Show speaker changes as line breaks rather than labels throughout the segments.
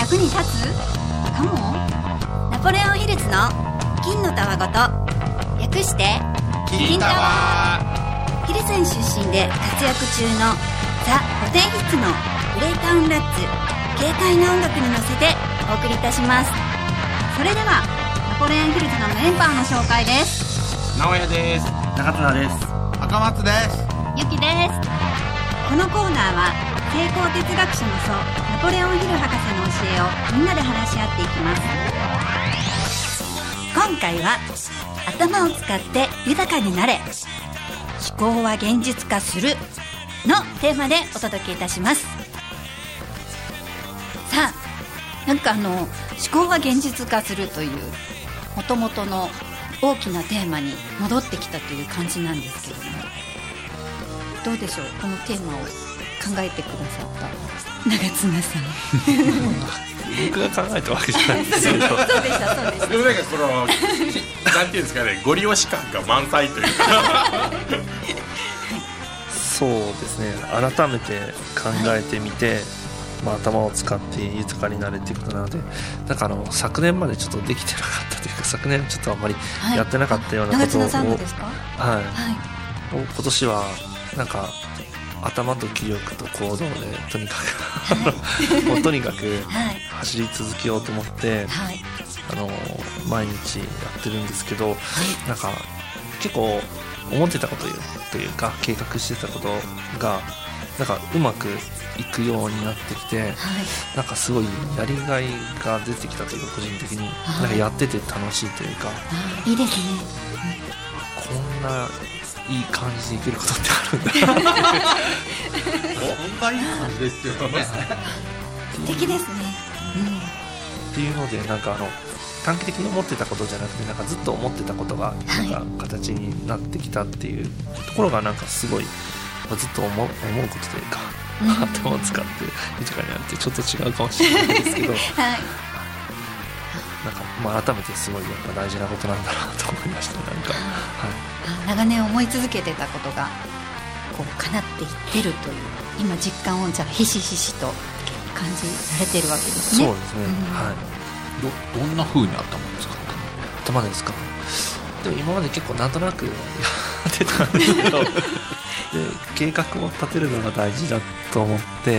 役に立つかも。ナポレオンヒルズの金のたわごと、略して金タワー。ヒルズン出身で活躍中のザ・古典ヒッツのグレイタウンラッツ、軽快な音楽に乗せてお送りいたします。それではナポレオンヒルズのメンバーの紹介です。
直哉です。
中綱です。
赤松です。
ゆきです。このコーナーは成功哲学者の祖ナポレオンヒル博士の教えをみんなで話し合っていきます。今回は頭を使って豊かになれ、思考は現実化するのテーマでお届けいたします。さあ、なんか思考は現実化するという元々の大きなテーマに戻ってきたという感じなんですけれども、どうでしょう、このテーマを考えてくださった長綱さん。
僕が考えたわけじゃないんですけど
そうでしたそうでした。
でもなんかこのなんていうんですかね、ご利用し感が満載というか
そうですね、改めて考えてみて、頭を使って豊かになれっていうことなので、なんか昨年までちょっとできてなかったというか、昨年ちょっとあんまりやってなかったようなことを、
長綱さんのですか？
はい、今年はなんか頭と気力と行動でとにかくもうとにかく走り続けようと思って、毎日やってるんですけど、なんか結構思ってたことというか計画してたことがなんかうまくいくようになってきて、なんかすごいやりがいが出てきたというか、個人的になんかやってて楽しいというか、
いいですね。
こんないい感じでいけることってあるんだこ
んないい感じですよね。
素敵ですね、
っていうので、なんか短期的に思ってたことじゃなくて、なんかずっと思ってたことがなんか形になってきたっていうところが、なんかすごいずっと思うことというか、頭を使って豊かになるってちょっと違うかもしれないですけど、なんか改めてすごいやっぱ大事なことなんだなと思いました。なんか、
長年思い続けてたことがこう叶っていってるという、今実感をじゃあひしひしと感じられてるわけですね。
そうですね、
どんな風に頭を使ったの？
頭ですか？でも今まで結構なんとなくやってたんですけどで計画を立てるのが大事だと思って、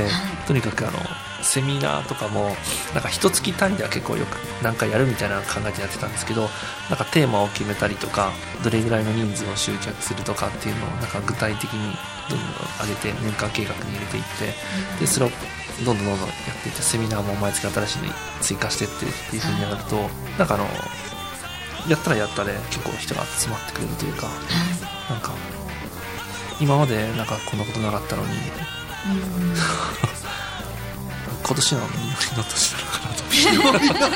とにかくセミナーとかもなんか一月単位では結構よく何回やるみたいなのを考えてやってたんですけど、なんかテーマを決めたりとか、どれぐらいの人数を集客するとかっていうのをなんか具体的にどんどん上げて年間計画に入れていって、でそれをどんどんやっていって、セミナーも毎月新しいのに追加してっていう風にやると、なんかやったらやったで結構人が集まってくれるというか、なんか今までなんかこんなことなかったのに、今年はノリの年なのかなと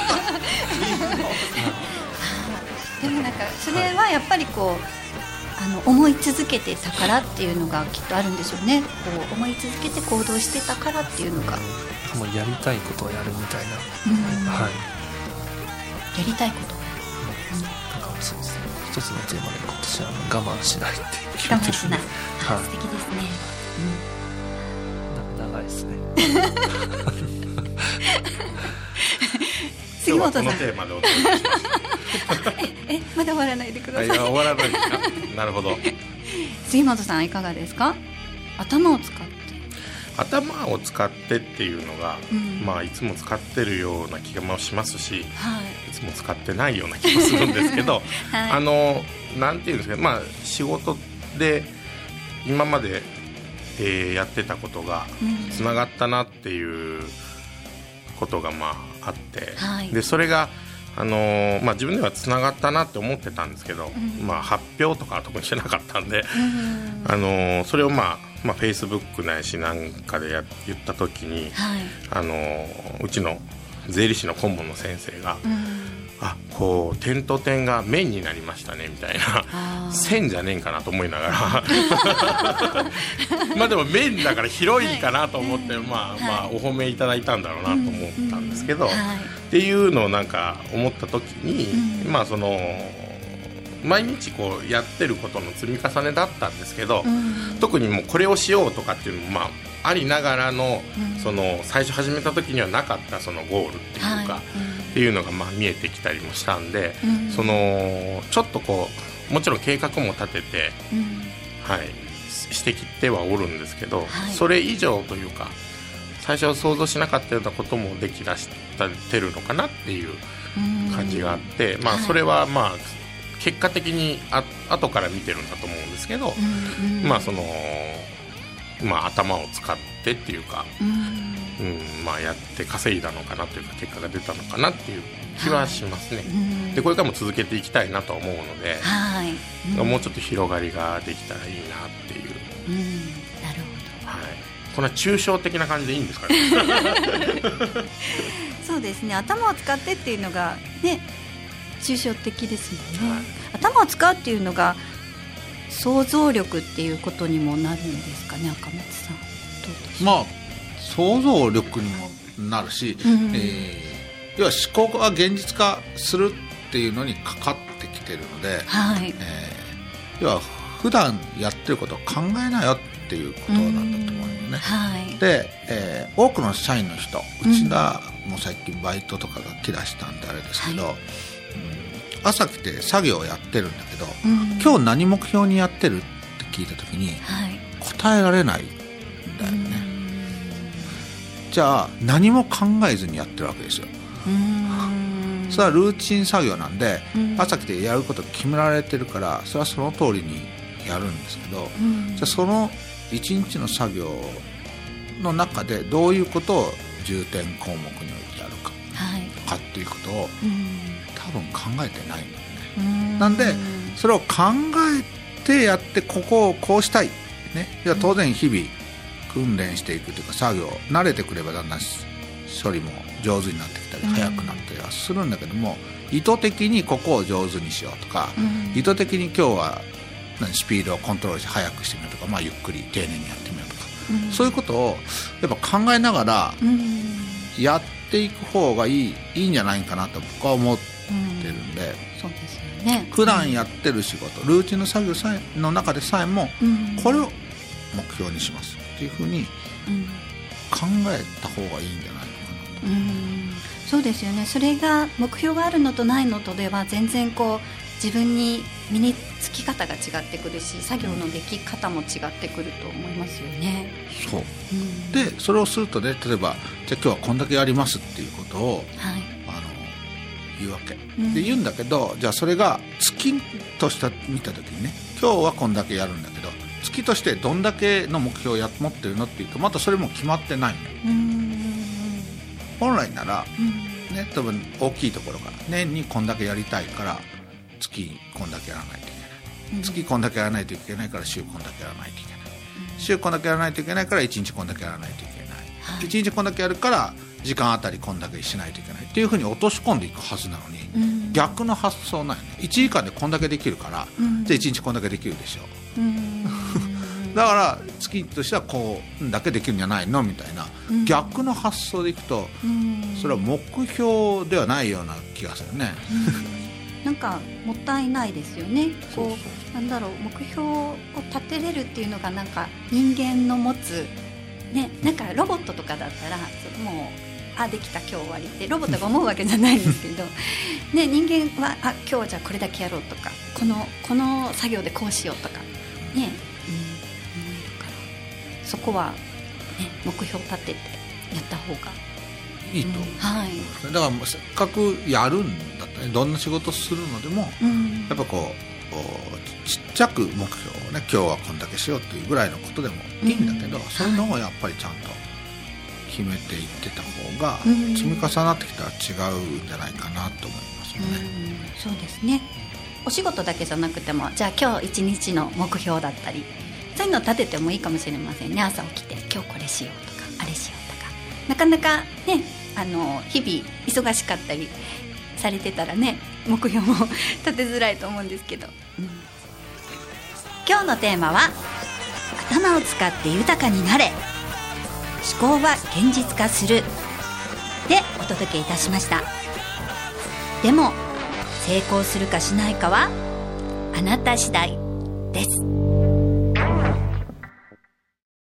でもなんかそれはやっぱりこう思い続けてたからっていうのがきっとあるんでしょうね。こう思い続けて行動してたからっていうのが、
もうやりたいことをやるみたいな、や
りたいこと、
なんかそうですね、一つのテーマで今年は我慢しないって決めてる。
我慢しない、素敵ですね、
長いですね
杉本さん、
今日はこのテーマでお届けしました
まだ終わらないでください。
終わらないですか？なるほど。
杉本さんいかがですか？頭を使ってっていうのが、いつも使ってるような気がしますし、いつも使ってないような気もするんですけど、なんていうんですか、仕事で今まで、やってたことがつながったなっていうことがあって、でそれが自分ではつながったなって思ってたんですけど、発表とかは特にしてなかったんで、それをFacebook ないしなんかで言った時に、うちの税理士の顧問の先生が、こう点と点が面になりましたねみたいな、線じゃねえんかなと思いながらでも面だから広いかなと思って、お褒めいただいたんだろうなと思ったんですけど、っていうのをなんか思った時に、その毎日こうやってることの積み重ねだったんですけど、特にもうこれをしようとかっていうのもありながらの、その最初始めた時にはなかったそのゴールっていうか、っていうのが見えてきたりもしたんで、そのちょっとこうもちろん計画も立てて、してきてはおるんですけど、それ以上というか最初は想像しなかったようなこともできだしてるのかなっていう感じがあって、それは結果的に後から見てるんだと思うんですけど、その頭を使ってっていうか、やって稼いだのかなというか結果が出たのかなっていう気はしますね。でこれからも続けていきたいなと思うので、もうちょっと広がりができたらいいなっていう。
なるほど。
こんな抽象的な感じでいいんですかね。
そうですね、頭を使ってっていうのがね抽象的ですよね。頭を使うっていうのが想像力っていうことにもなるんですかね、赤松さん。どうでしょう。
想像力にもなるし、要は思考が現実化するっていうのにかかってきてるので、要は普段やってることを考えなよっていうことなんだと思うんだよね。で、多くの社員の人、うちがもう最近バイトとかが来だしたんであれですけど、朝来て作業をやってるんだけど、今日何目標にやってるって聞いた時に、答えられないんだよね。じゃあ何も考えずにやってるわけですよ。それはルーチン作業なんで、朝来てやること決められてるから、それはその通りにやるんですけど、じゃあその一日の作業の中でどういうことを重点項目に置いてやるかっていうことを多分考えてないんだよね。なんでそれを考えてやって、ここをこうしたい、じゃあ当然日々訓練していくというか、作業慣れてくればだんだん処理も上手になってきたり早くなったりはするんだけども、意図的にここを上手にしようとか、意図的に今日はスピードをコントロールして速くしてみようとか、ゆっくり丁寧にやってみようとか、そういうことをやっぱ考えながらやっていく方がいいんじゃないかなと僕は思ってるんで、
そうですよね。
普段やってる仕事、ルーチンの作業の中でさえも、これを目標にしますっていうふうに考えた方がいいんじゃないのかなと。
そうですよね。それが目標があるのとないのとでは全然こう自分に身につき方が違ってくるし、作業のでき方も違ってくると思いますよね。
そう、でそれをするとね、例えばじゃあ今日はこんだけやりますっていうことを、言うわけ、で言うんだけど、じゃあそれが月として見た時にね、今日はこんだけやるんだけど、月としてどんだけの目標を持ってるのっていうと、またそれも決まってないの。本来なら、多分大きいところから年にこんだけやりたいから月こんだけやらないといけない、月こんだけやらないといけないから週こんだけやらないといけない、週こんだけやらないといけないから1日こんだけやらないといけない、1日こんだけやるから時間あたりこんだけしないといけないっていうふうに落とし込んでいくはずなのに、逆の発想なんよね。1時間でこんだけできるから、じゃあ1日こんだけできるでしょ。だから月としてはこうだけできるんじゃないのみたいな、逆の発想でいくと、それは目標ではないような気がするね。
なんかもったいないですよね。こうなんだろう、目標を立てれるっていうのがなんか人間の持つね、なんかロボットとかだったらもうできた今日終わりってロボットが思うわけじゃないんですけどね、人間は今日じゃあこれだけやろうとか、この作業でこうしようとかね、そこは、目標を立ててやった方が
いいと思う、だからせっかくやるんだったら、どんな仕事するのでも、やっぱこうちっちゃく目標をね、今日はこんだけしようっていうぐらいのことでもいいんだけど、そういうのをやっぱりちゃんと決めていってた方が、積み重なってきたら違うんじゃないかなと思いますよね。
そうですね。お仕事だけじゃなくても、じゃあ今日一日の目標だったり、そういうのを立ててもいいかもしれませんね。朝起きて今日これしようとかあれしようとか、なかなかね、日々忙しかったりされてたらね、目標も立てづらいと思うんですけど、今日のテーマは頭を使って豊かになれ、思考は現実化するでお届けいたしました。でも成功するかしないかはあなた次第です。